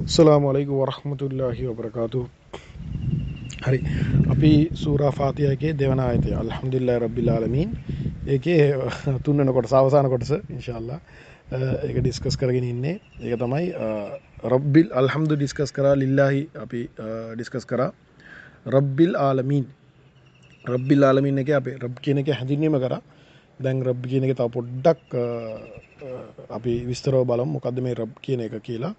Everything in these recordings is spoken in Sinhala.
Assalamualaikum warahmatullahi wabarakatuh. හරි අපි සූරා ෆාතිහා එකේ දෙවන ආයතය අල්හම්දුලිල්ලාහි රබ්බිල් ආලමීන් ඒකේ තුන්වෙනි කොටස අවසාන කොටස ඉන්ෂාල්ලා ඒක ඩිස්කස් කරගෙන ඉන්නේ. ඒක තමයි රබ්බිල් අල්හම්දු ඩිස්කස් කරා ලිල්ලාහි අපි ඩිස්කස් කරා රබ්බිල් ආලමීන්. රබ්බිල් ආලමීන් එකේ අපි රබ් කියන එක හැඳින්වීම කරා. දැන් රබ් කියන එක තව පොඩ්ඩක් අපි විස්තරව බලමු මොකද්ද මේ රබ් කියන එක කියලා.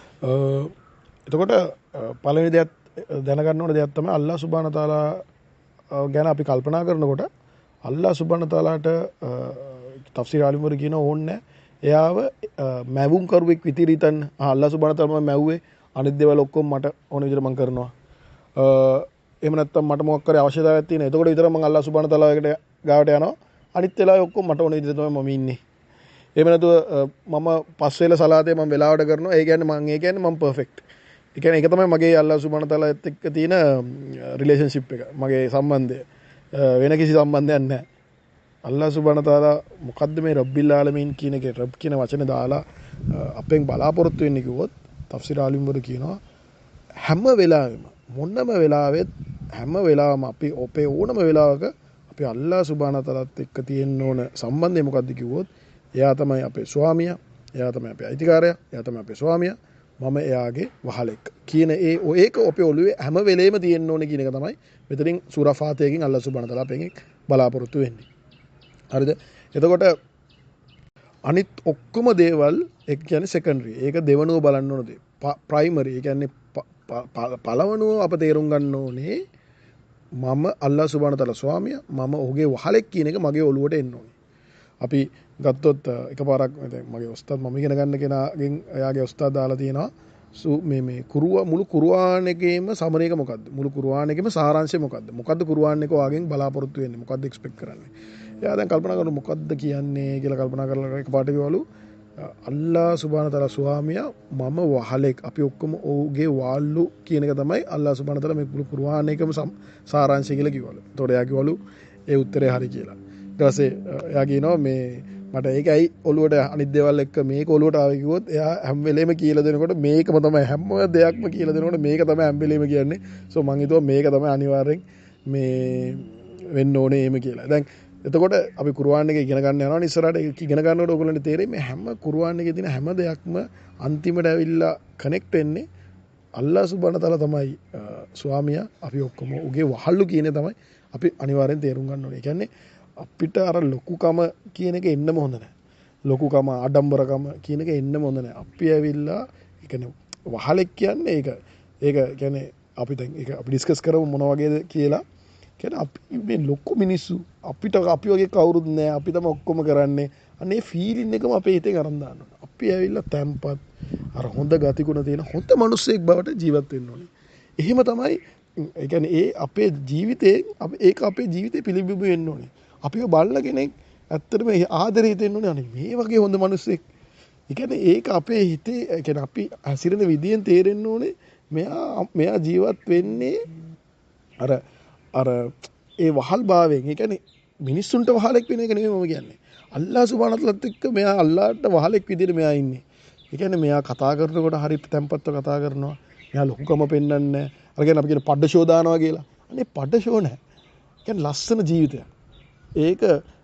එතකොට පළවෙනි දෙයක් දැනගන්න ඕන දෙයක් තමයි අල්ලාහ් සුබ්හානහු තාලා ගැන අපි කල්පනා කරනකොට අල්ලාහ් සුබ්හානහු තාලාට තෆ්සීර් ආලිම්වර කියන ඕන්නේ එයාව මැවුම් කරුවෙක් විදිහට හිතන්න. අල්ලාහ් සුබ්හානහු තාලා මම මැව්වේ අනිත් දේවල් ඔක්කොම මට ඕන විදිහට මම කරනවා. එහෙම නැත්නම් මට මොකක් කරේ අවශ්‍යතාවයක් තියෙනවා. එතකොට විතර මම අල්ලාහ් සුබ්හානහු තාලාට ගාවට යනවා. අනිත් වෙලාවෙ ඔක්කොම මට ඕන විදිහට තමයි මම ඉන්නේ. එහෙම නැතුව මම පස් වෙල සලාතේ මම වෙලාවට කරනවා. ඒ කියන්නේ මම පර්ෆෙක්ට්. ඒ කියන්නේ ඒක තමයි මගේ අල්ලාහ් සුබ්හානහු තාලාත් එක්ක තියෙන රිලේෂන්ෂිප් එක. මගේ සම්බන්ධය. වෙන කිසි සම්බන්ධයක් නැහැ. අල්ලාහ් සුබ්හානහු තාලා මොකද්ද මේ රබ්බිල් ආලමීන් කියන එකේ රබ් කියන වචනේ දාලා අපෙන් බලාපොරොත්තු වෙන්නේ කිව්වොත් තෆ්සීර් ආලිම්වරු කියනවා හැම වෙලාවෙම මොනම වෙලාවෙත් හැම වෙලාවම අපි ඔපේ ඕනම වෙලාවක අපි අල්ලාහ් සුබ්හානහු තාලාත් එක්ක තියෙන්න ඕන සම්බන්ධය මොකද්ද කිව්වොත් එයා තමයි අපේ ස්වාමියා, එයා තමයි අපේ අයිතිකාරයා, එයා තමයි අපේ ස්වාමියා, මම එයාගේ වහලෙක් කියන ඒක අපේ ඔළුවේ හැම වෙලේම තියෙන්න ඕනේ කියන එක තමයි මෙතනින් සූරා ෆාතිහාකින් අල්ලාහ් සුබ්හානහු තාලා අපෙන් බලාපොරොත්තු වෙන්නේ. හරිද? එතකොට අනිත් ඔක්කොම දේවල් ඒ කියන්නේ සෙකන්ඩරි. ඒක දෙවනුව බලන්න ඕන දේ. ප්‍රයිමරි. ඒ කියන්නේ පළවනුව අප තේරුම් ගන්න ඕනේ මම අල්ලාහ් සුබ්හානහු තාලා ස්වාමියා, මම ඔහුගේ වහලෙක් කියන එක මගේ ඔළුවට එන්න ඕනේ. අපි ගත්තොත් එකපාරක් මගේ උස්තාද් මම ඉගෙන ගන්න කෙනාගෙන් එයාගේ උස්තාද් දාලා තියෙනවා මේ මුළු කුර්ආන් එකේම සමරේක මොකද්ද? මුළු කුර්ආන් එකේම සාරාංශය මොකද්ද? මොකද්ද කුර්ආන් එක ඔයාගෙන් බලාපොරොත්තු වෙන්නේ? මොකද්ද එක්ස්පෙක්ට් කරන්නේ? එයා දැන් කල්පනා කරනවා මොකද්ද කියන්නේ කියලා කල්පනා කරලා එකපාරට කිව්වලු අල්ලාහ් සුබ්හානහු තාලා ස්වාමියා මම වහලෙක්. අපි ඔක්කොම ඔහුගේ වාල්ලු කියන එක තමයි අල්ලාහ් සුබ්හානහු තාලා මේ මුළු කුර්ආන් එකේම සාරාංශය කියලා කිව්වලු. ඒතකොට එයා කිව්වලු ඒ උත්තරේ හරි කියලා. ඊට පස්සේ එයා කියනවා මේ මට ඒකයි ඔළුවට අනිත් දේවල් එක්ක මේක ඔළුවට ආවේ කිව්වොත් එයා හැම වෙලේම කියලා දෙනකොට මේකම තමයි හැම දෙයක්ම කියලා දෙනකොට මේක තමයි හැම වෙලේම කියන්නේ. සෝ මං හිතුවා මේක තමයි අනිවාර්යෙන් මේ වෙන්න ඕනේ එහෙම කියලා. දැන් එතකොට අපි කුර්ආන් එක ඉගෙන ගන්න යනවනේ ඉස්සරහට ඒක ඉගෙන ගන්නකොට ඔයගොල්ලන්ට තේරෙයි මේ හැම කුර්ආන් එකේ තියෙන හැම දෙයක්ම අන්තිමට ඇවිල්ලා කනෙක්ට් වෙන්නේ අල්ලාහ් සුබ්හානහු තාලා තමයි ස්වාමියා අපි ඔක්කොම උගේ වහල්ලු කියන්නේ තමයි අපි අනිවාර්යෙන් තේරුම් ගන්න ඕනේ. ඒ කියන්නේ අපිට අර ලොකුකම කියන එක එන්නම හොඳ නැහැ. ලොකුකම ආඩම්බරකම කියන එක එන්නම හොඳ නැහැ. අපි ඇවිල්ලා ඒ කියන්නේ වහලෙක් කියන්නේ ඒක. ඒක කියන්නේ අපි දැන් ඒක අපි ඩිස්කස් කරමු මොන වගේද කියලා. කියන්නේ අපි මේ ලොකු මිනිස්සු අපිට අපි වගේ කවුරුත් නැහැ. අපි තමයි ඔක්කොම කරන්නේ. අනේ ෆීලින් එකම අපේ හිතෙන් අරන් දාන්න ඕනේ. අපි ඇවිල්ලා තැම්පත් අර හොඳ ගතිගුණ තියෙන හොඳ මිනිස්සෙක් බවට ජීවත් වෙන්න ඕනේ. එහෙම තමයි ඒ කියන්නේ ඒ අපේ ජීවිතේ ඒක අපේ ජීවිතේ පිළිබිඹු වෙන්න ඕනේ. අපිව බලන කෙනෙක් ඇත්තටම ආදරේ හිතෙන්න ඕනේ අනේ මේ වගේ හොඳ මිනිස්සෙක්. ඒ කියන්නේ ඒක අපේ හිතේ ඒ කියන්නේ අපි හසිරෙන විදියෙන් තේරෙන්න ඕනේ මෙයා ජීවත් වෙන්නේ අර ඒ වහල් භාවයෙන්. ඒ කියන්නේ මිනිස්සුන්ට වහලෙක් වෙන එක නෙමෙයි මම කියන්නේ. අල්ලාහ් සුබ්හානහු තාලාත් එක්ක මෙයා අල්ලාහ්ට වහලෙක් විදියට මෙයා ඉන්නේ. ඒ කියන්නේ මෙයා කතා කරනකොට හරි තැම්පත්ව කතා කරනවා. මෙයා ලොකුකම පෙන්වන්නේ නැහැ. අර කියන්නේ අපි කියන පඩ ෂෝ දානවා කියලා. අනේ පඩ ෂෝ නැහැ. ඒ කියන්නේ ලස්සන ජීවිතයක්. ඒක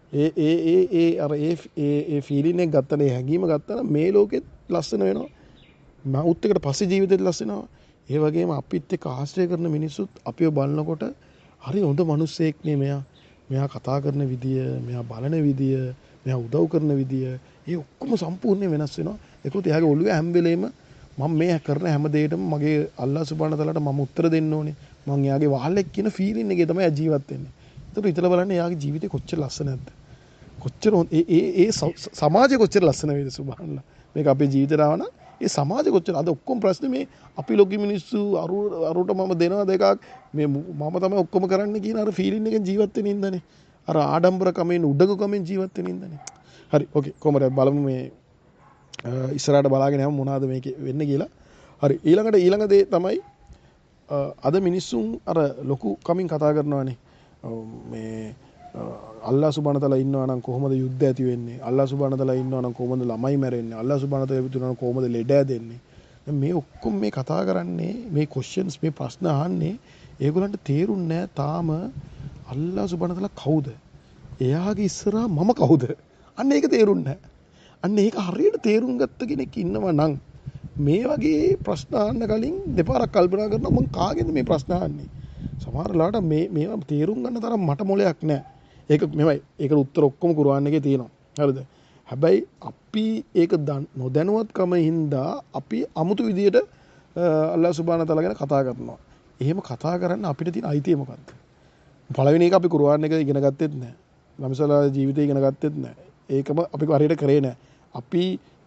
අර ඒ ෆීලින් එක ගත්තම ඒ හැඟීම ගත්තම මේ ලෝකෙත් ලස්සන වෙනවා. මෞත් එකට පස්සේ ජීවිතෙත් ලස්සන වෙනවා. ඒ වගේම අපිත් එක්ක ආශ්‍රය කරන මිනිස්සුත් අපිව බලනකොට හරි හොඳ මිනිස්සෙක් නේ මෙයා. මෙයා කතා කරන විදිය, මෙයා බලන විදිය, මෙයා උදව් කරන විදිය, ඒ ඔක්කොම සම්පූර්ණයෙන් වෙනස් වෙනවා. ඒකත් එයාගේ ඔළුවේ හැම වෙලේම මම මේ කරන හැම දෙයකටම මගේ අල්ලාහ් සුබ්හානහු තාලාට මම උත්තර දෙන්න ඕනේ. මං එයාගේ වහලෙක් කියන ෆීලින් එකේ තමයි එයා ජීවත් වෙන්නේ. ඒතර හිතලා බලන්න එයාගේ ජීවිතේ කොච්චර ලස්සන නැද්ද? කොච්චර ඒ සමාජය කොච්චර ලස්සන වේද සුබ්හානල්ලා. මේක අපේ ජීවිතේට ආවනම් ඒ සමාජය කොච්චර අද ඔක්කොම ප්‍රශ්නේ මේ අපි ලෝකෙ මිනිස්සු අරුට මම දෙනවා දෙකක් මේ මම තමයි ඔක්කොම කරන්න කියන අර ෆීලින් එකෙන් ජීවත් වෙන ඉඳනේ. අර ආඩම්බරකමෙන් උඩඟුකමෙන් ජීවත් වෙන ඉඳනේ. හරි ඕකේ කොහමද බලමු මේ ඉස්සරහට බලාගෙන යමු මොනවාද මේකේ වෙන්නේ කියලා. හරි ඊළඟ දේ තමයි අද මිනිස්සුන් අර ලොකු කමින් කතා කරනවානේ. මේ අල්ලාහ් සුබ්හානහු තාලා ඉන්නවා නම් කොහොමද යුද්ධ ඇති වෙන්නේ? අල්ලාහ් සුබ්හානහු තාලා ඉන්නවා නම් කොහොමද ළමයි මැරෙන්නේ? අල්ලාහ් සුබ්හානහු තාලා ඉතුරු නම් කොහොමද ලෙඩ ඇදෙන්නේ? මේ ඔක්කොම මේ කතා කරන්නේ මේ questions මේ ප්‍රශ්න අහන්නේ ඒගොල්ලන්ට තේරුන්නේ නැහැ තාම අල්ලාහ් සුබ්හානහු තාලා කවුද? එයාගේ ඉස්සරහා මම කවුද? අන්න ඒක තේරුන්නේ නැහැ. අන්න ඒක හරියට තේරුම් ගත්ත කෙනෙක් ඉන්නවා නම් මේ වගේ ප්‍රශ්න අහන්න කලින් දෙපාරක් කල්පනා කරනවා මං කාගෙන්ද මේ ප්‍රශ්න අහන්නේ? සමහර වෙලාවට මේවා තේරුම් ගන්න තරම් මට මොලයක් නැහැ. ඒක මෙවයි. ඒකට උත්තර ඔක්කොම කුර්ආන් එකේ තියෙනවා. හරිද? හැබැයි අපි ඒක නොදැනුවත්කම හින්දා අපි අමුතු විදියට අල්ලාහ් සුබ්හානහු තාලා ගැන කතා කරනවා. එහෙම කතා කරන්න අපිට තියෙන අයිතිය මොකද්ද? පළවෙනි එක අපි කුර්ආන් එක ඉගෙන ගත්තෙත් නැහැ. නබිසලා ජීවිතය ඉගෙන ගත්තෙත් නැහැ. ඒකම අපි හරියට කරේ නැහැ. අපි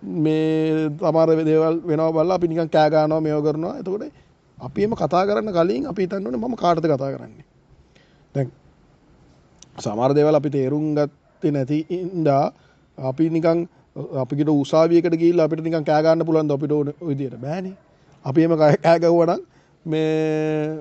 මේ සමහර දේවල් වෙනවා බලලා අපි නිකන් කෑ ගන්නවා මේව කරනවා. එතකොට අපි එම කතා කරන්න කලින් අපි හිතන්න ඕනේ මම කාටද කතා කරන්නේ. දැන් සමහර දේවල් අපි තේරුම් ගත්තේ නැති ඉඳා අපි නිකන් අපි කිට උසාවියකට ගිහිල්ලා අපිට නිකන් කෑ ගන්න පුළුවන් ද අපිට ඕන විදියට බෑනේ. අපි එම කෑ ගැව්වා නම් මේ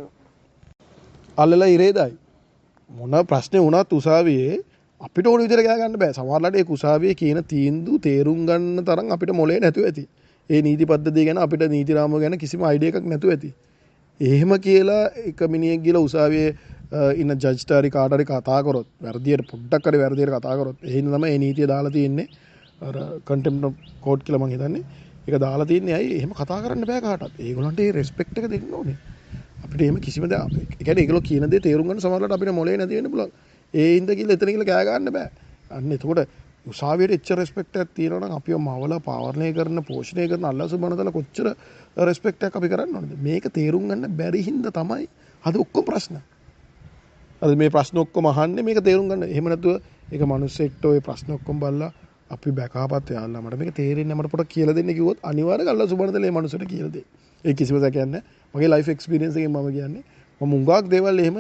අල්ලලා ඉරේදයි. මොන ප්‍රශ්නේ වුණත් උසාවියේ අපිට ඕන විදියට කෑ ගන්න බෑ. සමහරවිට ඒ උසාවියේ කියන තීන්දුව තේරුම් ගන්න තරම් අපිට මොලේ නැතුව ඇති. ඒ නීති පද්ධතිය ගැන අපිට නීති රාමුව ගැන කිසිම අයිඩියා එකක් නැතුව ඇති. එහෙම කියලා එක මිනිහෙක් ගිහලා උසාවියේ ඉන්න ජජ්ට හරි කාට හරි කතා කරොත් වැරදියට පොඩ්ඩක් හරි වැරදියට කතා කරොත් එහෙනම් තමයි මේ නීතිය දාලා තියෙන්නේ. අර කන්ටෙම්ප්ට් ඔෆ් කෝට් කියලා මං හිතන්නේ. ඒක දාලා තියෙන්නේ ඇයි එහෙම කතා කරන්න බෑ කාටවත්. ඒගොල්ලන්ට ඒ රෙස්පෙක්ට් එක දෙන්න ඕනේ. අපිට එහෙම කිසිම දෙයක් ඒ කියන්නේ ඒගොල්ලෝ කියන දේ තේරුම් ගන්න සමහරවිට අපිට මොලේ නැති වෙන්න පුළුවන්. ඒ හින්ද කියලා එතන කියලා කෑ ගන්න බෑ. අන්න එතකොට උසාවියට එච්චර රෙස්පෙක්ට් එකක් තියෙනවා නම් අපිව මවලා පාලනය කරන පෝෂණය කරන අල්ලාහ් සුබ්හානහු තාලා කොච්චර රෙස්පෙක්ට් එකක් අපි කරන්න ඕනද? මේක තේරුම් ගන්න බැරි හින්දා තමයි අද ඔක්කොම ප්‍රශ්න. අද මේ ප්‍රශ්න ඔක්කොම අහන්නේ මේක තේරුම් ගන්න. එහෙම නැතුව ඒක මිනිස්සෙක්ට ওই ප්‍රශ්න ඔක්කොම බලලා අපි බැකාපත් යාළුවා මට මේක තේරෙන්නේ නැහැ මට පොඩක් කියලා දෙන්න කිව්වොත් අනිවාර්යයෙන් අල්ලාහ් සුබ්හානහු තාලා මේ මිනිස්සුන්ට කියලා දෙයි. ඒ කිසිම දෙයක් කියන්නේ මගේ ලයිෆ් එක්ස්පීරියන්ස් එකෙන් මම කියන්නේ මම උඟාක් දේවල් එහෙම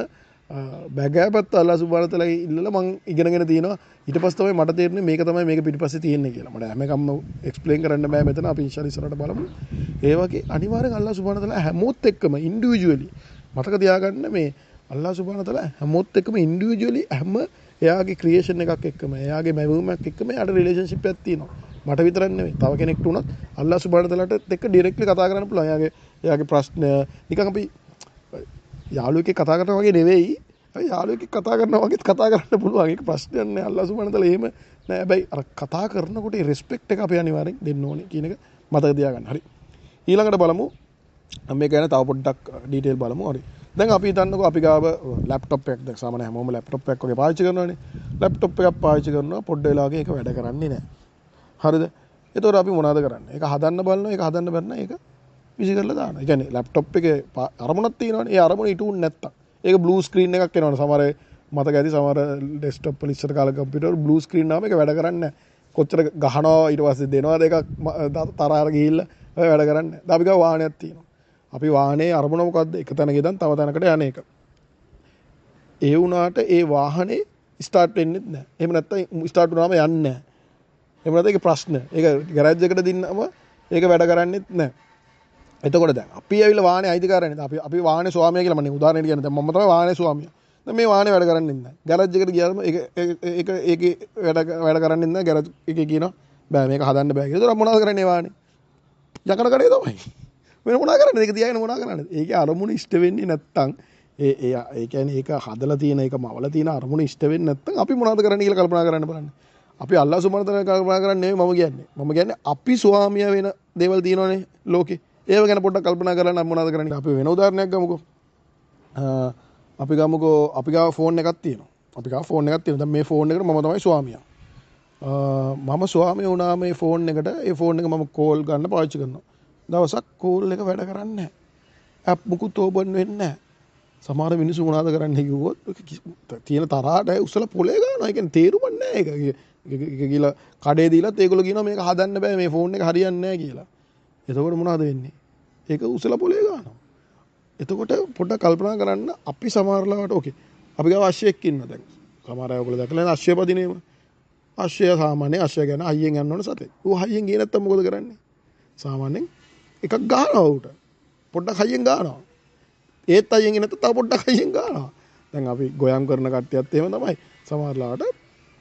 බැගෑපත් අල්ලාහ් සුබ්හානහු තාලා ඉල්ලලා මං ඉගෙනගෙන තියෙනවා. ඊට පස්සේ තමයි මට තේරෙන්නේ මේක තමයි මේක පිටිපස්සේ තියෙන්නේ කියලා. මට හැම එකක්ම එක්ස්ප්ලেইন කරන්න බෑ මෙතන. අපි ඉන්ෂාල්ලා ඉස්සරහට බලමු. ඒ වගේ අනිවාර්යෙන් අල්ලාහ් සුබ්හානහු තාලා හැමෝත් එක්කම ඉන්ඩිවිජුවලි මතක තියාගන්න මේ අල්ලාහ් සුබ්හානහු තාලා හැමෝත් එක්කම ඉන්ඩිවිජුවලි හැම එයාගේ ක්‍රියේෂන් එකක් එක්කම එයාගේ මැවීමක් එක්කම එයාට රිලේෂන්ෂිප් එකක් තියෙනවා. මට විතරක් නෙවෙයි. තව කෙනෙක්ට උනත් අල්ලාහ් සුබ්හානහු තාලාට එක්ක ඩිරෙක්ට්ලි කතා කරන්න පුළුවන්. එයාගේ ප්‍රශ්න නිකන් අපි යාළුවෙක් කතා කරනවා වගේ නෙවෙයි. යාළුවෙක් කතා කරනවා වගේත් කතා කරන්න පුළුවන්. ඒක ප්‍රශ්නයක් නෑ. අල්ලාහ් සුබ්හානහු තාලා එහෙම නෑ. හැබැයි අර කතා කරනකොට ඒ රෙස්පෙක්ට් එක අපි අනිවාර්යෙන් දෙන්න ඕනේ කියන එක මතක තියාගන්න. හරි. ඊළඟට බලමු මේක ගැන තව පොඩ්ඩක් ඩීටේල් බලමු. හරි. දැන් අපි හිතන්නකෝ අපි ගාව ලැප්ටොප් එකක් දැන් සාමාන්‍ය හැමෝම ලැප්ටොප් එකක් වගේ පාවිච්චි කරනවානේ. ලැප්ටොප් එකක් පාවිච්චි කරනවා පොඩ්ඩ වෙලාවක ඒක වැඩ කරන්නේ නැහැ. හරිද? එතකොට අපි මොනවද කරන්නේ? ඒක හදන්න බලනවා. ඒක හදන්න බැරි ඒක විසි කරලා දානවා. ඒ කියන්නේ ලැප්ටොප් එකේ අරමුණක් තියෙනවානේ. ඒ අරමුණ ඉටුුන් නැත්තම් ඒක බ්ලූ ස්ක්‍රීන් එකක් එනවනේ. සමහර මතක ඇති සමහර ඩෙස්ක්ටොප් වල ඉස්සර කාලේ කම්පියුටර් බ්ලූ ස්ක්‍රීන් නාම ඒක වැඩ කරන්නේ නැහැ. කොච්චර ගහනවා ඊට පස්සේ දෙනවාද එකක් තරහර ගිහිල්ලා වැඩ කරන්නේ නැහැ. දැන් අපි ගාව වාහනයක් තියෙනවා. අපි වාහනේ අරමුණ මොකද්ද? එක තැනක ඉඳන් තව තැනකට යන එක. ඒ වුණාට ඒ වාහනේ ස්ටාර්ට් වෙන්නේ නැහැ. එහෙම නැත්නම් ස්ටාර්ට් වුණාම යන්නේ නැහැ. එහෙම නැත්නම් ඒක ප්‍රශ්න. ඒක ගෑරේජ් එකට දින්නම ඒක වැඩ කරන්නේත් නැහැ. එතකොට දැන් අපි ඇවිල්ලා වාහනේ අයිතිකාරයනේ. අපි වාහනේ ස්වාමියා කියලා මම උදාහරණයක් කියන්නේ. දැන් මම තමයි වාහනේ ස්වාමියා. දැන් මේ වාහනේ වැඩ කරන්නේ නැහැ. ගෑරේජ් එකට ගියාම ඒකේ වැඩ කරන්නේ නැහැ. ගෑරේජ් එකේ කියනවා බෑ මේක හදන්න බෑ කියලා. ඒතර මොනවද කරන්නේ වාහනේ? යකඩ කඩේ තමයි. වෙන මොනා කරන්නේ? ඒක තියාගෙන මොනා කරන්නේ? ඒකේ අරමුණ ඉෂ්ට වෙන්නේ නැත්තම් ඒ කියන්නේ ඒක හදලා තියෙන ඒක මවලා තියෙන අරමුණ ඉෂ්ට වෙන්නේ නැත්තම් අපි මොනවද කරන්නේ කියලා කල්පනා කරන්න බලන්න. අපි අල්ලාහ් සුබ්හානහු තාලා කල්පනා කරන්නේ නෙවෙයි මම කියන්නේ. මම කියන්නේ අපි ස්වාමියා වෙන දේවල් තියෙනවනේ ලෝකේ. ඒව ගැන පොඩ්ඩක් කල්පනා කරලා නම් මොනවද කරන්නේ? අපි වෙන උදාහරණයක් ගමුකෝ. අපි ගමුකෝ අපි ගාව ෆෝන් එකක් තියෙනවා. අපි ගාව ෆෝන් එකක් තියෙනවා. දැන් මේ ෆෝන් එකට මම තමයි ස්වාමියා. මම ස්වාමියා වුණා මේ ෆෝන් එකට. ඒ ෆෝන් එක මම කෝල් ගන්න පාවිච්චි කරනවා. දවසක් කෝල් එක වැඩ කරන්නේ නැහැ. ඇප් මුකුත් ඕපන් වෙන්නේ නැහැ. සමහර මිනිස්සු මොනවද කරන්නේ කිව්වොත් තියෙන තරහට උස්සලා පොලේ ගන්නවා. ඒ කියන්නේ තේරුමක් නැහැ ඒක. ඒක කියලා කඩේ දීලත් ඒගොල්ලෝ කියනවා මේක හදන්න බෑ මේ ෆෝන් එක හරියන්නේ නැහැ කියලා. එතකොට මොනවද වෙන්නේ? ඒක උස්සලා පොලේ ගන්නවා. එතකොට පොඩ්ඩක් කල්පනා කරන්න අපි සමහරලාවට ඕකේ. අපි ගාව අශ්වයෙක් ඉන්නවා දැන්. සමහර අය ඔයගොල්ලෝ දැකලා අශ්වය පදිනේම. අශ්වය සාමාන්‍ය අශ්වය ගැන හයියෙන් යන්න ඕන සතේ. ඌ හයියෙන් ගියේ නැත්තම් මොකද කරන්නේ? සාමාන්‍යයෙන් එකක් ගහනවා උට. පොඩ්ඩක් හයියෙන් ගහනවා. ඒත් හයියෙන් නැත්නම් තව පොඩ්ඩක් හයියෙන් ගහනවා. දැන් අපි ගොයම් කරන කට්ටියත් එහෙම තමයි. සමහරලාට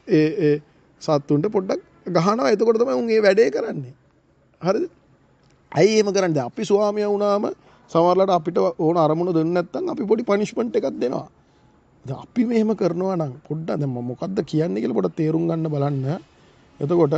ඒ සත්තුන්ට පොඩ්ඩක් ගහනවා. එතකොට තමයි උන් මේ වැඩේ කරන්නේ. හරිද? ඇයි එහෙම කරන්නේ? අපි ස්වාමියා වුණාම සමහරවිට අපිට ඕන අරමුණ දෙන්නේ නැත්නම් අපි පොඩි පනිෂ්මන්ට් එකක් දෙනවා. දැන් අපි මෙහෙම කරනවා නම් පොඩ්ඩක් දැන් මම මොකද්ද කියන්නේ කියලා පොඩ්ඩක් තේරුම් ගන්න බලන්න. එතකොට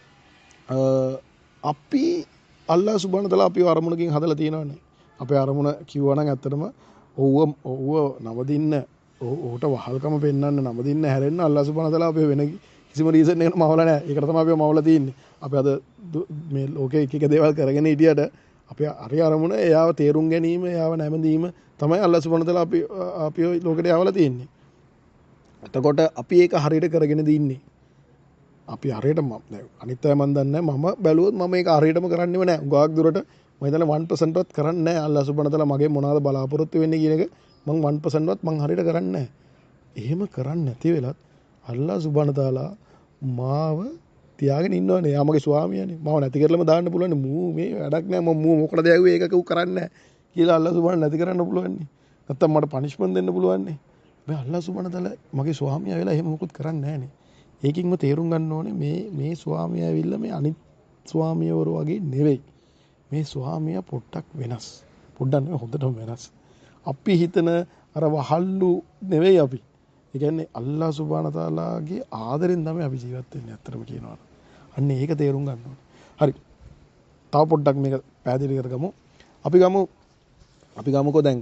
අපි අල්ලාහ් සුබ්හානහු තාලා අපිව අරමුණකින් හදලා තියෙනවානේ. අපේ අරමුණ කිව්වා නම් ඇත්තටම ඔව්ව නවදින්න ඕට වහල්කම පෙන්වන්න නවදින්න හැරෙන්න අල්ලාහ් සුබ්හානහු තාලා අපේ වෙන කිසිම රීසන් එකකට මවලා නැහැ. ඒකට තමයි අපිව මවලා තියෙන්නේ. අපි අද මේ ලෝකේ එක එක දේවල් කරගෙන හිටියට අපේ හරි අරමුණ එයාව තේරුම් ගැනීම, එයාව නැමදීම තමයි අල්ලාහ් සුබ්හානහු තාලා අපිව ලෝකෙට යවලා තියෙන්නේ. එතකොට අපි ඒක හරියට කරගෙන දින්නේ. අපි හරියට අනිත් අය මන් දන්නේ මම බැලුවොත් මම ඒක හරියටම කරන්නේම නැහැ. ගාක් දුරට මම හිතන්නේ 1% වත් කරන්නේ නැහැ. අල්ලාහ් සුබ්හානහු තාලා මගේ මොනවාද බලාපොරොත්තු වෙන්නේ කියන එක මම 1% වත් මම හරියට කරන්නේ නැහැ. එහෙම කරන්නේ නැති වෙලත් අල්ලාහ් සුබ්හානහු තාලා මාව තියාගෙන ඉන්නවනේ. යා මගේ ස්වාමියානේ. මාව නැති කරලම දාන්න පුළුවන්. මූ මේ වැඩක් නැහැ. මම මූ මොකටද යවුවේ ඒක කවු කරන්නේ නැහැ කියලා අල්ලාහ් සුබ්හානහු නැති කරන්න පුළුවන්. නැත්තම් මට පනිෂ්මන්ට් දෙන්න පුළුවන් නේ. මේ අල්ලාහ් සුබ්හානහු තාලා මගේ ස්වාමියා වෙලා එහෙම මොකුත් කරන්නේ නැහැ නේ. ඒකින්ම තේරුම් ගන්න ඕනේ මේ ස්වාමියා ඇවිල්ලා මේ අනිත් ස්වාමියවරු වගේ නෙවෙයි. මේ ස්වාමියා පොඩ්ඩක් වෙනස්. පොඩ්ඩක් නෙවෙයි හොඳටම වෙනස්. අපි හිතන අර වහල්ලු නෙවෙයි අපි. ඒ කියන්නේ අල්ලාහ් සුබ්හානහු තාලාගේ ආදරෙන් තමයි අපි ජීවත් වෙන්නේ අත්‍තරම කියනවා. අන්න ඒක තේරුම් ගන්න ඕනේ. හරි. තව පොඩ්ඩක් මේක පැහැදිලි කරගමු. අපි ගමුකෝ දැන්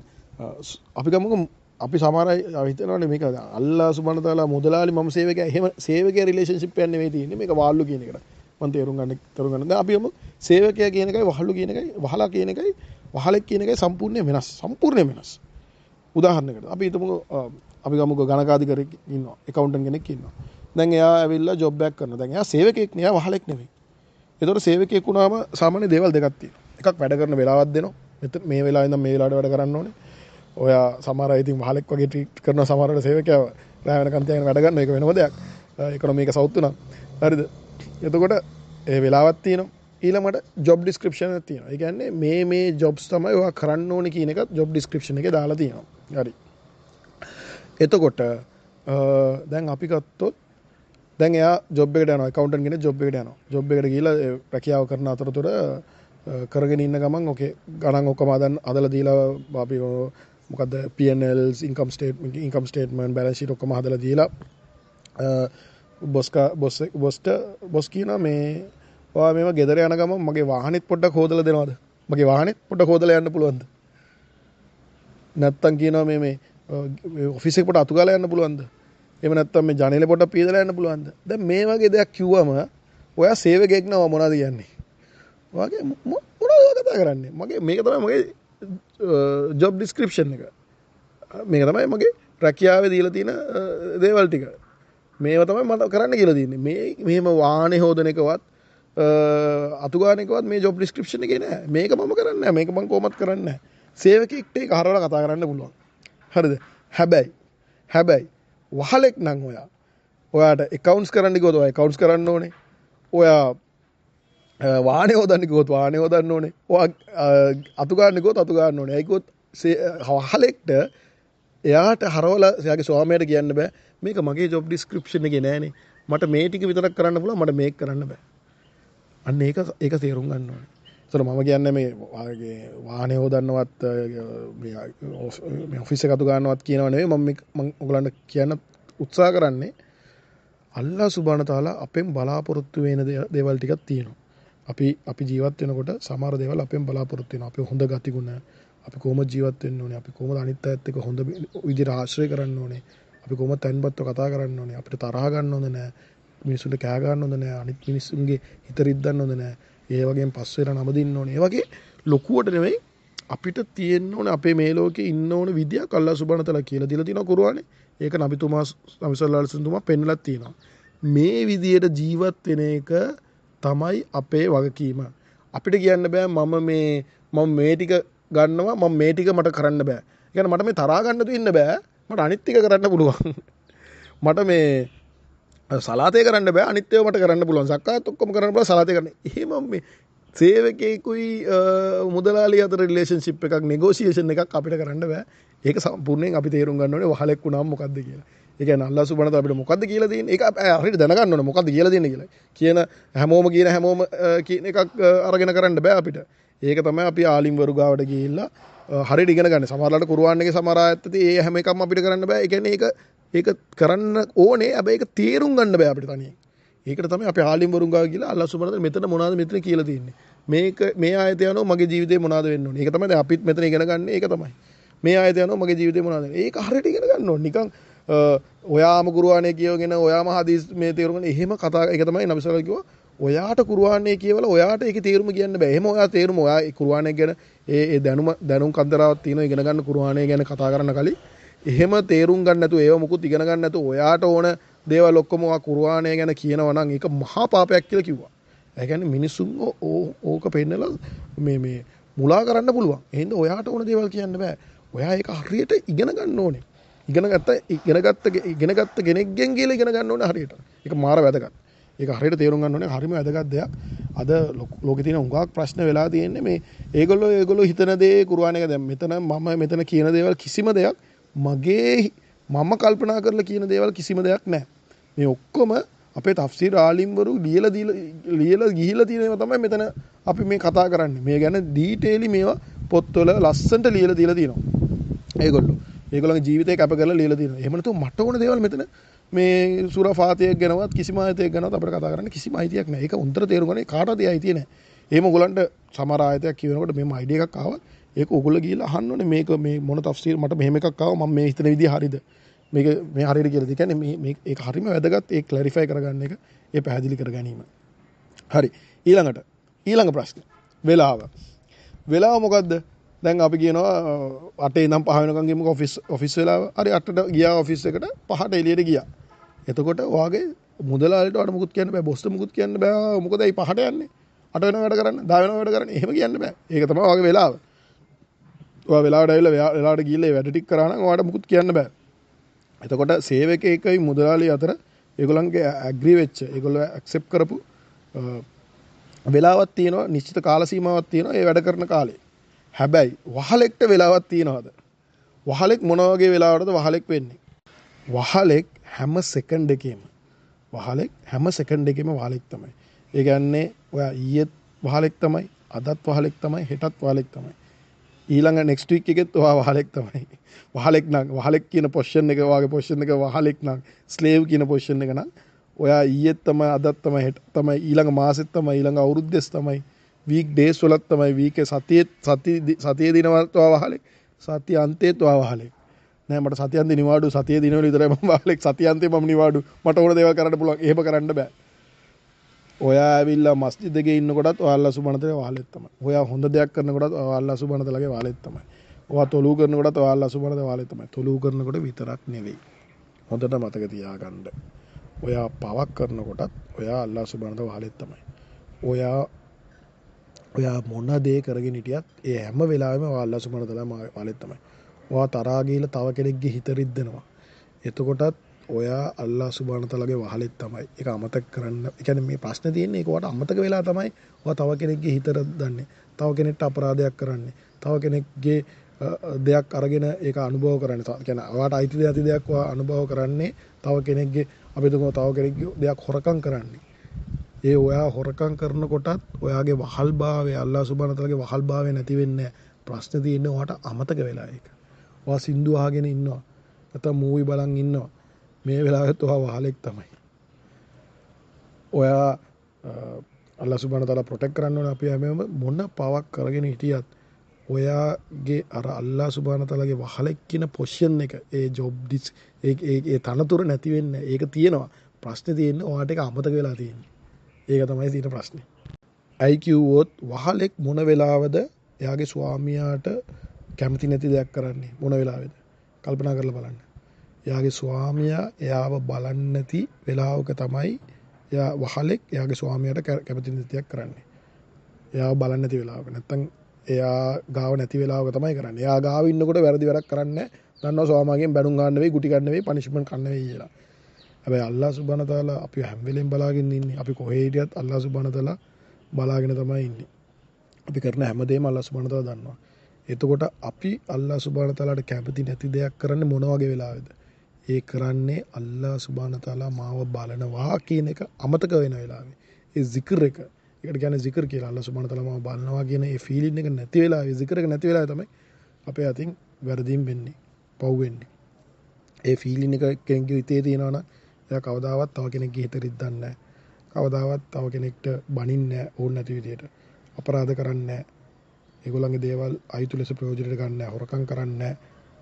අපි සමහර අය හිතනවානේ මේක අල්ලාහ් සුබ්හානහු තාලා මුදලාලි මම සේවකයා එහෙම සේවකයා රිලේෂන්ෂිප් එකක් නෙවෙයි තියෙන්නේ මේක වාල්ලු කියන එකට මම තේරුම් ගන්න දැන් අපි යමු සේවකයා කියන එකයි වහල්ලු කියන එකයි වහලා කියන එකයි වහලෙක් කියන එකයි සම්පූර්ණයෙන් වෙනස් උදාහරණයකට අපි ගමුකෝ ගණකාධිකාරියෙක් ඉන්නවා ඇකවුන්ටන්ට් කෙනෙක් ඉන්නවා දැන් එයා ඇවිල්ලා ජොබ් එකක් කරනවා දැන් එයා සේවකයෙක් නේ එයා වහලෙක් නෙවෙයි ඒතකොට සේවකයෙක් වුණාම සාමාන්‍ය දේවල් දෙකක් තියෙනවා එකක් වැඩ කරන වෙලාවක් දෙනවා මේ වෙලාවෙ ඉඳන් මේ වෙලාවට වැඩ කරන්න ඕනේ ඔයා සමහර අය ඉතින් වහලෙක් වගේ ට්‍රීට් කරන සමහරවල සේවකයව රැ වෙනකන් තියාගෙන වැඩ ගන්න එක වෙනම දෙයක්. ඉකොනොමි එක සවුත් උනා. හරිද? එතකොට ඒ වෙලාවක් තියෙනවා. ඊළඟට ජොබ් ඩිස්ක්‍රිප්ෂන් එකක් තියෙනවා. ඒ කියන්නේ මේ ජොබ්ස් තමයි ඔයා කරන්න ඕනේ කියන එකත් ජොබ් ඩිස්ක්‍රිප්ෂන් එකේ දාලා තියෙනවා. හරි. එතකොට දැන් අපි ගත්තොත් දැන් එයා ජොබ් එකට යනවා. ඇකවුන්ටන්ට් කෙනෙක් ජොබ් එකට යනවා. ජොබ් එකට ගිහිල්ලා රැකියාව කරන අතරතුර කරගෙන ඉන්න ගමන් ඔකේ ගණන් ඔක්කොම හදලා දීලා අපි මොකද්ද P&Ls income statement balance sheet ඔක්කොම හදලා දීලා බොස් කියනවා මේ ඔයා මේව ගෙදර යන ගමන් මගේ වාහනේත් පොඩ්ඩක් හොදලා දෙනවද? මගේ වාහනේත් පොඩ්ඩක් හොදලා යන්න පුළුවන්ද? නැත්තම් කියනවා මේ ඔෆිස් එක පොඩ්ඩක් අතු ගාලා යන්න පුළුවන්ද? එහෙම නැත්තම් මේ ජනේලේ පොඩ්ඩක් පීදලා යන්න පුළුවන්ද? දැන් මේ වගේ දෙයක් කිව්වම ඔයා සේවකයෙක් නම මොනවද කියන්නේ? ඔයාගේ මොනවද කතා කරන්නේ? මේක තමයි මගේ ජොබ් ඩිස්ක්‍රිප්ෂන් එක. මේක තමයි මගේ රැකියාවේ දීලා තියෙන දේවල් ටික. මේවා තමයි මට කරන්න කියලා තියෙන්නේ. මෙහෙම වාහනේ හොදන එකවත් අතු ගන්න එකවත් මේ ජොබ් ඩිස්ක්‍රිප්ෂන් එකේ නෑ. මේක මම කරන්නේ නෑ. මේක මම කොහොමත් කරන්නේ නෑ. සේවකෙක්ට ඒක හරවලා කතා කරන්න පුළුවන්. හරිද? හැබැයි වහලෙක් නම් ඔයාට accounts කරන්න ගියොත් ඔයා accounts කරන්න ඕනේ. ඔයා වාහනේ හොදන්න ගියොත් වාහනේ හොදන්න ඕනේ. ඔයා අතු ගන්න ගියොත් අතු ගන්න ඕනේ. ඒකත් වහලෙක්ට එයාට හරවලා එයාගේ ස්වාමියාට කියන්න බෑ. මේක මගේ ජොබ් ඩිස්ක්‍රිප්ෂන් එකේ නෑනේ. මට මේ ටික විතරක් කරන්න පුළුවන්. මට මේක කරන්න බෑ. අන්න ඒක තේරුම් ගන්න ඕනේ. ඒතර මම කියන්නේ මේ වාහනේ හොදන්නවත් මේ ඔෆිස් එක අතු ගන්නවත් කියනව නෙවෙයි මම ඔයගලන්ට කියන්න උත්සාහ කරන්නේ අල්ලාහ් සුබ්හානහු තාලා අපෙන් බලාපොරොත්තු වෙන දේවල් ටිකක් තියෙනවා. අපි ජීවත් වෙනකොට සමහර දේවල් අපෙන් බලාපොරොත්තු වෙනවා. අපේ හොඳ ගතිගුණ, අපි කොහොමද ජීවත් වෙන්න ඕනේ, අපි කොහොමද අනිත් අයත් එක්ක හොඳ විදිහට ආශ්‍රය කරන්න ඕනේ, අපි කොහොමද තැන්පත්ව කතා කරන්න ඕනේ, අපිට තරහ ගන්න හොඳ නැහැ, මිනිස්සුන්ට කෑ ගන්න හොඳ නැහැ, අනිත් මිනිස්සුන්ගේ හිත රිද්දන්න හොඳ නැහැ, ඒ වගේම පස් වෙලා නම දින්න ඕනේ. ඒ වගේ ලොකුවට නෙවෙයි අපිට තියෙන්න ඕනේ අපේ මේ ලෝකේ ඉන්න ඕනේ විදියක් අල්ලාහ් සුබ්හානහු තාලා කියලා දීලා තියෙනවා කුර්ආනේ. ඒක නබි සල්ලල්ලාහු අලයිහි වසල්ලම් පෙන්නලා තියෙනවා. මේ විදියට ජීවත් වෙන එක තමයි අපේ වගකීම. අපිට කියන්න බෑ මම මේ ටික ගන්නවා මම මේ ටික මට කරන්න බෑ. ඒ කියන්නේ මට මේ තරහා ගන්න තු ඉන්න බෑ. මට අනිත් ටික කරන්න පුළුවන්. මට මේ සලාතේ කරන්න බෑ අනිත් ඒවා මට කරන්න පුළුවන්. සක්කාත් ඔක්කොම කරන්න පුළුවන් සලාතේ කරන්න. එහෙම මේ සේවකයෙකුයි මුදලාලි අතර රිලේෂන්ෂිප් එකක් නෙගෝෂියේෂන් එකක් අපිට කරන්න බෑ. ඒක සම්පූර්ණයෙන් අපි තේරුම් ගන්න ඕනේ වහලෙක් වුණාම මොකද්ද කියලා. ඒ කියන්නේ අල්ලාහ් සුබ්හානහු තාලා අපිට මොකද්ද කියලා දෙන්නේ? ඒක හරියට දැනගන්න ඕනේ මොකද්ද කියලා දෙන්නේ කියලා. කියන හැමෝම කියන එකක් අරගෙන කරන්න බෑ අපිට. ඒක තමයි අපි ආලිම් වරු ගාවට ගිහිල්ලා හරියට ඉගෙන ගන්න. සමහරවිට කුර්ආන් එකේ සමහර ආයත් තියෙයි ඒ හැම එකක්ම අපිට කරන්න බෑ. ඒ කියන්නේ ඒක කරන්න ඕනේ. හැබැයි ඒක තේරුම් ගන්න බෑ අපිට තනියෙන්. ඒකට තමයි අපි ආලිම් වරුන් ගාව ගිහලා අල්ලාහ් සුබ්හානහු වතාලා මෙතන මොනවද මෙතන කියලා තියෙන්නේ. මේ ආයතය යනවා මගේ ජීවිතේ මොනවද වෙන්න ඕනේ. ඒක තමයි දැන් අපිත් මෙතන ඉගෙන ගන්න ඒක තමයි. මේ ආයතය යනවා මගේ ජීවිතේ මොනවද වෙන්නේ. ඒක හරියට ඉගෙන ගන්න ඕනේ. නිකන් ඔයාම කුර්ආනේ කියවගෙන ඔයාම හදීස් මේ තේරුම් ගන්න එහෙම කතා ඒක තමයි නබි සල්ලල්ලාහු කිව්වා. ඔයාට කුර්ආනේ කියවලා ඔයාට ඒකේ තේරුම කියන්න බෑ. එහෙම ඔයා තේරුම ඔයා කුර්ආනේ ගැන ඒ දැනුම් කන්දරාවක් තියෙනවා ඉගෙන ගන්න කුර්ආනේ ගැන කතා කරන්න කලින් එහෙම තේරුම් ගන්න නැතුව ඒව මුකුත් ඉගෙන ගන්න නැතුව ඔයාට ඕන දේවල් ඔක්කොම ඔයා කුර්ආනේ ගැන කියනවා නම් ඒක මහා පාපයක් කියලා කිව්වා. ඒ කියන්නේ මිනිසුන් ඕක පෙන්නලා මේ මුලා කරන්න පුළුවන්. එහෙනම් ඔයාට ඕන දේවල් කියන්න බෑ. ඔයා ඒක හරියට ඉගෙන ගන්න ඕනේ. ඉගෙනගත්ත කෙනෙක්ගෙන් කියලා ඉගෙන ගන්න ඕනේ හරියට. ඒක මාර වැදගත්. ඒක හරියට තේරුම් ගන්න ඕනේ හරිම වැදගත් දෙයක්. අද ලෝකේ තියෙන උඟාක් ප්‍රශ්න වෙලා තියෙන්නේ මේ ඒගොල්ලෝ හිතන දේ කුර්ආන් එක දැන් මෙතන කියන දේවල් කිසිම දෙයක් මම කල්පනා කරලා කියන දේවල් කිසිම දෙයක් නැහැ. මේ ඔක්කොම අපේ තෆ්සීර් ආලිම්වරු ලියලා ගිහිල්ලා තියෙන ඒවා තමයි මෙතන අපි මේ කතා කරන්නේ. මේ ගැන ඩීටේලි මේවා පොත්වල ලස්සනට ලියලා දීලා තියෙනවා. ඒගොල්ලන්ගේ ජීවිතේ කැප කරලා ලියලා තියෙනවා. එහෙම නැතුව මට ඕන දේවල් මෙතන මේ සූරා ෆාතිහයක් ගැනවත් කිසිම ආයතයක් ගැනවත් අපිට කතා කරන්න කිසිම අයිතියක් නැහැ. ඒක උන්තර තේරුම් ගන්න කාටවත් අයිතිය නැහැ. එහෙම ඔයගොල්ලන්ට සමහර ආයතයක් කියනකොට මෙහෙම අයිඩියා එකක් ආවත් ඒක ඔයගොල්ලෝ ගිහලා අහන්න ඕනේ මේක මේ මොන තෆ්සීර් මට මෙහෙම එකක් ආවා මම මේ හිතන විදිය හරියද? මේක මේ හරියට කියලා. ඒ කියන්නේ මේ ඒක හරියම වැදගත් ඒ ක්ලැරිෆයි කරගන්න එක ඒ පැහැදිලි කර ගැනීම. හරි. ඊළඟ ප්‍රශ්නේ. වෙලාව මොකද්ද? දැන් අපි කියනවා 8 ඉඳන් 5 වෙනකන් ගියමුක ඔෆිස් වෙලාව. හරි 8ට ගියා ඔෆිස් එකට 5ට එළියට ගියා. එතකොට ඔයාගේ මුදලාලිට ඔයාලට මුකුත් කියන්න බෑ. බොස්ට මුකුත් කියන්න බෑ. මොකද ඒ 5ට යන්නේ. 8 වෙනම වැඩ කරන්න, 10 වෙනම වැඩ කරන්න. එහෙම කියන්න බෑ. ඒක තමයි ඔයාගේ වෙලාව. ඔයා වෙලාවට ඇවිල්ලා වෙලාවට ගිහිල්ලා ඒ වැඩ ටික කරා නම් ඔයාලට මුකුත් කියන්න බෑ. එතකොට සේවකයෙක්යි මුදලාලිය අතර ඒගොල්ලන්ගේ ඇග්‍රී වෙච්ච ඒගොල්ලෝ ඇක්සෙප්ට් කරපු වෙලාවක් තියෙනවා, නිශ්චිත කාල සීමාවක් තියෙනවා ඒ වැඩ කරන කාලේ. හැබැයි වහලෙක්ට වෙලාවක් තියනවද? වහලෙක් මොන වගේ වෙලාවටද වහලෙක් වෙන්නේ? වහලෙක් හැම සෙකන්ඩ් එකෙම වහලෙක් තමයි. ඒ කියන්නේ ඔයා ඊයේත් වහලෙක් තමයි, අදත් වහලෙක් තමයි, හෙටත් වහලෙක් තමයි. ඊළඟ නෙක්ස්ට් වීක් එකෙත් ඔයා වහලෙක් තමයි. වහලෙක් කියන පොසිෂන් එක වාගේ පොසිෂන් එක වහලෙක් නම් ස්ලේව් කියන පොසිෂන් එක නම් ඔයා ඊයේත් තමයි, අදත් තමයි, හෙටත් තමයි, ඊළඟ මාසෙත් තමයි, ඊළඟ අවුරුද්දෙත් තමයි, වීක් ඩේස් වලත් තමයි, වීකේ සතියේ දිනවලත් ඔයා වහලෙක්, සතිය අන්තයේත් ඔයා වහලෙක්. නෑ මට සතිය අන්තේ නිවාඩු, සතියේ දිනවල විතරයි මම වහලෙක්, සතිය අන්තේ මම නිවාඩු. මට ඕන දේවල් කරන්න පුළුවන්. එහෙම කරන්න බෑ. ඔයා ඇවිල්ලා මස්ජිද් එකේ ඉන්නකොටත් ඔයා අල්ලාහ් සුබ්හානහු වතාලාගේ වහලෙක් තමයි. ඔයා හොඳ දෙයක් කරනකොටත් ඔයා අල්ලාහ් සුබ්හානහු වතාලාගේ වහලෙක් තමයි. ඔයා තොලූ කරනකොටත් ඔයා අල්ලාහ් සුබ්හානහු වතාලාගේ වහලෙක් තමයි. තොලූ කරනකොට විතරක් නෙවෙයි. හොඳට මතක තියාගන්න. ඔයා පවක් කරනකොටත් ඔයා අල්ලාහ් සුබ්හානහු වතාලාගේ වහලෙක් තමයි. ඔයා මොන දේ කරගෙන හිටියත් ඒ හැම වෙලාවෙම ඔයා අල්ලාහ් සුබ්හානහු වතාලාගේ වහලෙක් තමයි. ඔයා තරහා ගිහලා තව කෙනෙක්ගේ හිත රිද්දනවා. එතකොටත් ඔයා අල්ලාහ් සුබ්හානහු වතාලාගේ වහලෙක් තමයි. ඒක අමතක කරන්න. ඒ කියන්නේ මේ ප්‍රශ්නේ තියෙන්නේ ඒක ඔයාට අමතක වෙලා තමයි ඔයා තව කෙනෙක්ගේ හිත රිද්දන්නේ. තව කෙනෙක්ට අපරාධයක් කරන්නේ. තව කෙනෙක්ගේ දෙයක් අරගෙන ඒක අනුභව කරන්නේ. ඒ කියන්නේ ඔයාට අයිති දෙයක් ඔයා අනුභව කරන්නේ තව කෙනෙක්ගේ අපි තව කෙනෙක්ගේ දෙයක් හොරකම් කරන්නේ. ඒ ඔයා හොරකම් කරනකොටත් ඔයාගේ වහල්භාවය අල්ලාහ් සුබ්හානහු වතාලාගේ වහල්භාවය නැති වෙන්නේ නැහැ. ප්‍රශ්නේ තියෙන්නේ ඔයාට අමතක වෙලා ඒක. ඔයා සින්දු අහගෙන ඉන්නවා. නැත්නම් මූවි බලන් ඉන්නවා. මේ වෙලාවෙත් ඔයා වහලෙක් තමයි. ඔයා අල්ලාහ් සුබ්හානහු වතාලා ප්‍රොටෙක්ට් කරන්න ඕනේ අපි හැමෝම මොන පවක් කරගෙන හිටියත් ඔයාගේ අර අල්ලාහ් සුබ්හානහු වතාලාගේ වහලෙක් කියන පොසිෂන් එක ඒ ජොබ් ඒ තනතුර නැති වෙන්නේ. ඒක තියෙනවා. ප්‍රශ්නේ තියෙන්නේ ඔයාට ඒක අමතක වෙලා තියෙන්නේ. ඒක තමයි තියෙන ප්‍රශ්නේ. IQ වොත් වහලෙක් මොන වෙලාවද එයාගේ ස්වාමියාට කැමති නැති දෙයක් කරන්නේ මොන වෙලාවෙද? කල්පනා කරලා බලන්න. එයාගේ ස්වාමියා එයාව බලන්නේ නැති වෙලාවක තමයි එයා වහලෙක් එයාගේ ස්වාමියාට කැමති නැති දෙයක් කරන්නේ. එයාව බලන්නේ නැති වෙලාවක. නැත්තම් එයා ගාව නැති වෙලාවක තමයි කරන්නේ. එයා ගාව ඉන්නකොට වැරදි වැඩක් කරන්නේ නැහැ. දන්නවා ස්වාමාගෙන් බැනුම් ගන්න නෙවෙයි, ගුටි ගන්න නෙවෙයි, පනිෂ්මන්ට් ගන්න නෙවෙයි කියලා. හැබැයි අල්ලාහ් සුබ්හානහු තාලා අපි හැම වෙලෙම බලාගෙන ඉන්නේ. අපි කොහේ හිටියත් අල්ලාහ් සුබ්හානහු තාලා බලාගෙන තමයි ඉන්නේ. අපි කරන හැම දෙයක්ම අල්ලාහ් සුබ්හානහු තාලා දන්නවා. එතකොට අපි අල්ලාහ් සුබ්හානහු තාලාට කැමති නැති දෙයක් කරන්නේ මොන වගේ වෙලාවෙද? ඒ කරන්නේ අල්ලාහ් සුබ්හානහු තාලා මාව බලනවා කියන එක අමතක වෙන වෙලාවේ. ඒ zikr එක ඒකට කියන්නේ zikr කියලා. අල්ලාහ් සුබ්හානහු තාලා මම බලනවා කියන ඒ ෆීලින් එක නැති වෙලාවේ zikr එක නැති වෙලාවේ තමයි අපේ අතින් වැරදීම් වෙන්නේ. පව් වෙන්නේ. ඒ ෆීලින් එක කෙනෙක්ගේ හිතේ තියෙනවා නම් එයා කවදාවත් තව කෙනෙක්ගේ හිත රිද්දන්නේ නැහැ. කවදාවත් තව කෙනෙක්ට බනින්නේ නැහැ ඕන නැති විදියට. අපරාධ කරන්නේ නැහැ. ඒගොල්ලන්ගේ දේවල් අයිතු ලෙස ප්‍රයෝජනයට ගන්න නැහැ. හොරකම් කරන්නේ නැහැ.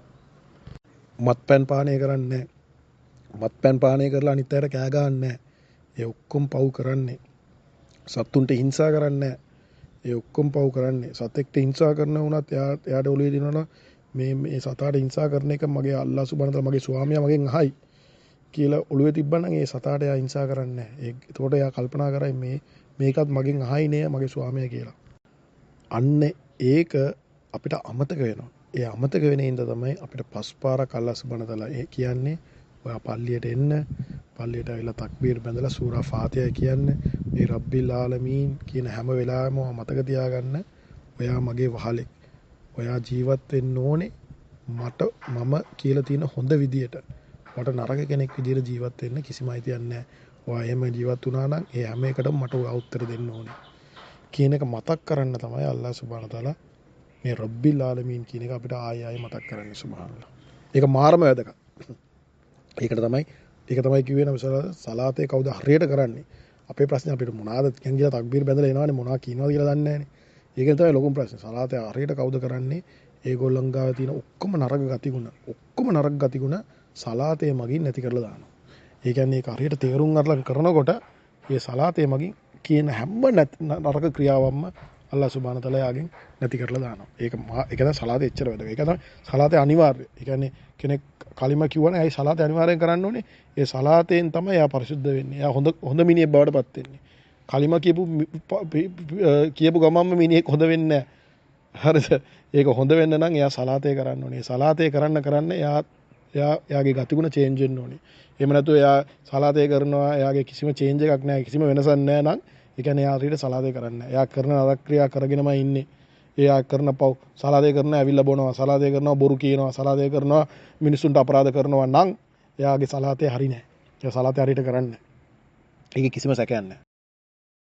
මත්පැන් පානය කරන්නේ නැහැ. මත්පැන් පානය කරලා අනිත් අයට කෑ ගහන්නේ නැහැ. ඒ ඔක්කොම පව් කරන්නේ. සත්තුන්ට හිංසා කරන්නේ නැහැ. ඒ ඔක්කොම පව් කරන්නේ. සතෙක්ට හිංසා කරන වුණත් එයාට ඔළුවේ දිනනවා මේ සතාට හිංසා කරන එක මගේ අල්ලාහ් සුබ්හානහු තාලා මගේ ස්වාමියා මගෙන් අහයි කියලා ඔළුවේ තිබ්බනම් ඒ සතාට එයා හිංසා කරන්නේ නැහැ. ඒකට එයා කල්පනා කරයි මේකත් මගෙන් අහයි නේ මගේ ස්වාමියා කියලා. අන්න ඒක අපිට අමතක වෙනවා. ඒ අමතක වෙන හින්දා තමයි අපිට පස්පාරක් අල්ලාහ් සුබ්හානහු තාලා කියන්නේ ඔයා පල්ලියට එන්න, පල්ලියට ඇවිල්ලා තක්බීර් බැඳලා සූරා ෆාතිහා කියන්න, මේ රබ්බිල් ආලමීන් කියන හැම වෙලාවෙම මතක තියාගන්න ඔයා මගේ වහලෙක්. ඔයා ජීවත් වෙන්න ඕනේ මම කියලා තියෙන හොඳ විදියට. මට නරක කෙනෙක් විදියට ජීවත් වෙන්න කිසිම අයිතියක් නැහැ. ඔයා එහෙම ජීවත් වුණා නම් ඒ හැම එකටම මට ඔයා උත්තර දෙන්න ඕනේ. කියන එක මතක් කරන්න තමයි අල්ලාහ් සුබ්හානහු තාලා මේ රබ්බිල් ආලමීන් කියන එක අපිට ආයෙ මතක් කරන්නේ සුබ්හානල්ලාහ්. ඒක මාරම වැදගත්. ඒක තමයි කිව්වේ නම් සලාතේ කවුද හරියට කරන්නේ. අපේ ප්‍රශ්නේ අපිට මොනවාද කියලා තක්බීර් බැඳලා එනවනේ මොනවා කියනවද කියලා දන්නේ නැහනේ. ඒක තමයි ලොකුම ප්‍රශ්නේ. සලාතේ හරියට කවුද කරන්නේ? ඒගොල්ලන් ගාව තියෙන ඔක්කොම නරක ගතිගුණ සලාතේ මගින් නැති කරලා දානවා. ඒ කියන්නේ ඒක හරියට තේරුම් අරන් කරනකොට මේ සලාතේ මගින් කියන හැම නරක ක්‍රියාවක්ම අල්ලාහ් සුබ්හානහු තාලා යාගෙන් නැති කරලා දානවා. ඒක තමයි සලාතේ එච්චර වැදගත්. ඒක තමයි සලාතේ අනිවාර්යය. ඒ කියන්නේ කෙනෙක් කලිම කිව්වනේ ඇයි සලාතේ අනිවාර්යෙන් කරන්න ඕනේ? ඒ සලාතෙන් තමයි එයා පරිසුද්ධ වෙන්නේ. එයා හොඳ මිනිහෙක් බවට පත් වෙන්නේ. කලිම කියපු ගමන්ම මිනිහෙක් හොඳ වෙන්නේ නැහැ. හරිද? ඒක හොඳ වෙන්න නම් එයා සලාතේ කරන්න ඕනේ. සලාතේ කරන්න එයාගේ ගතිගුණ චේන්ජ් වෙන්න ඕනේ. එහෙම නැතු එයා සලාතේ කරනවා එයාගේ කිසිම චේන්ජ් එකක් නැහැ. කිසිම වෙනසක් නැහැ නම් ඒ කියන්නේ එයා හරියට සලාතේ කරන්නේ නැහැ. එයා කරන නරක ක්‍රියා කරගෙනමයි ඉන්නේ. එයා කරන පව් සලාතේ කරන ඇවිල්ලා බොනවා. සලාතේ කරනවා බොරු කියනවා. සලාතේ කරනවා මිනිසුන්ට අපරාධ කරනවා නම් එයාගේ සලාතේ හරි නැහැ. ඒ සලාතේ හරියට කරන්නේ නැහැ. ඒකේ කිසිම සැකයක් නැහැ.